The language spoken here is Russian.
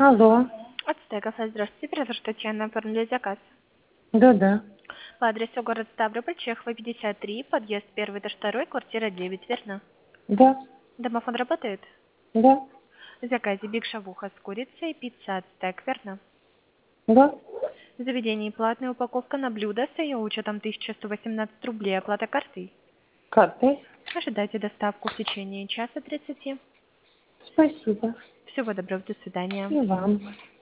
Алло. Ацтека, здравствуйте, оператор Татьяна, оформили заказ. Да-да. По адресу город Ставрополь, Чехова, 53, подъезд 1-2, квартира 9, верно? Да. Домофон работает? Да. В заказе биг шавуха с курицей, пицца Ацтек, верно? Да. В заведении платная упаковка на блюдо с ее учетом 1118 рублей, оплата картой. Картой. Ожидайте доставку в течение часа 30. Спасибо. Всего доброго, до свидания. И вам.